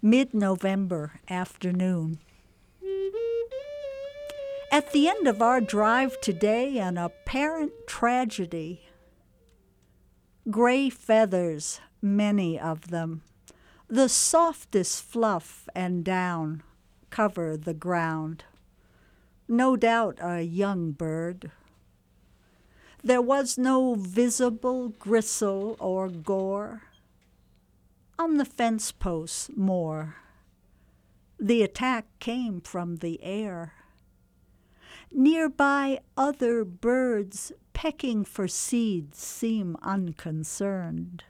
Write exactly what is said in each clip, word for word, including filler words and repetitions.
Mid-November afternoon. At the end of our drive today, an apparent tragedy. Gray feathers, many of them, the softest fluff and down, cover the ground. No doubt a young bird. There was no visible gristle or gore. On the fence posts more. The attack came from the air. Nearby other birds pecking for seeds seem unconcerned.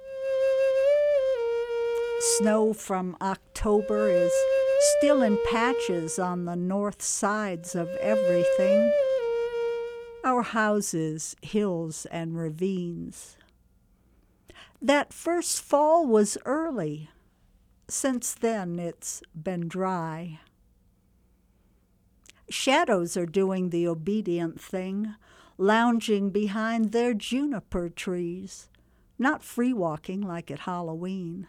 Snow from October is still in patches on the north sides of everything. Our houses, hills, and ravines. That first fall was early. Since then, it's been dry. Shadows are doing the obedient thing, lounging behind their juniper trees, not free walking like at Halloween.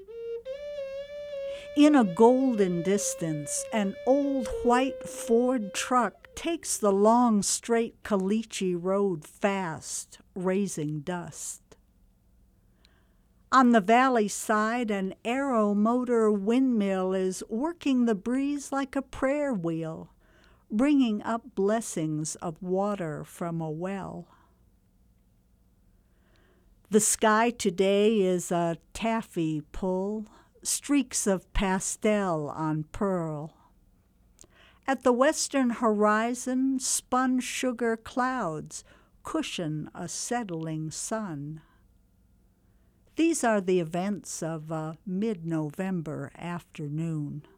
In a golden distance, an old white Ford truck takes the long, straight Caliche Road fast, raising dust. On the valley side, an aeromotor windmill is working the breeze like a prayer wheel, bringing up blessings of water from a well. The sky today is a taffy pull, streaks of pastel on pearl. At the western horizon, spun sugar clouds cushion a settling sun. These are the events of a mid-November afternoon.